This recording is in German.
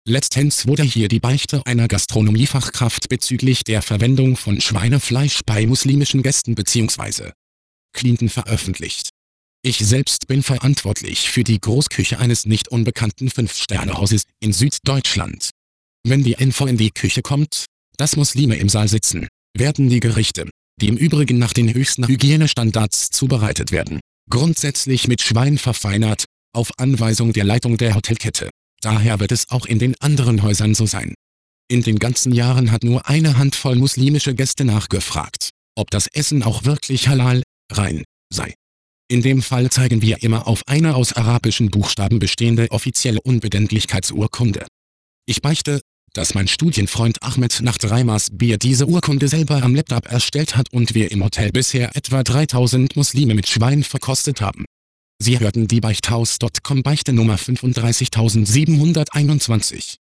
Letztens wurde hier die Beichte einer Gastronomiefachkraft bezüglich der Verwendung von Schweinefleisch bei muslimischen Gästen bzw. Klienten veröffentlicht. Ich selbst bin verantwortlich für die Großküche eines nicht unbekannten 5-Sterne-Hauses in Süddeutschland. Wenn die Info in die Küche kommt, dass Muslime im Saal sitzen, werden die Gerichte, die im Übrigen nach den höchsten Hygienestandards zubereitet werden, grundsätzlich mit Schwein verfeinert, auf Anweisung der Leitung der Hotelkette. Daher wird es auch in den anderen Häusern so sein. In den ganzen Jahren hat nur eine Handvoll muslimische Gäste nachgefragt, ob das Essen auch wirklich halal, rein, sei. In dem Fall zeigen wir immer auf eine aus arabischen Buchstaben bestehende offizielle Unbedenklichkeitsurkunde. Ich beichte, dass mein Studienfreund Ahmed nach 3 Maß Bier diese Urkunde selber am Laptop erstellt hat und wir im Hotel bisher etwa 3000 Muslime mit Schwein verkostet haben. Sie hörten die Beichthaus.com Beichte Nummer 35721.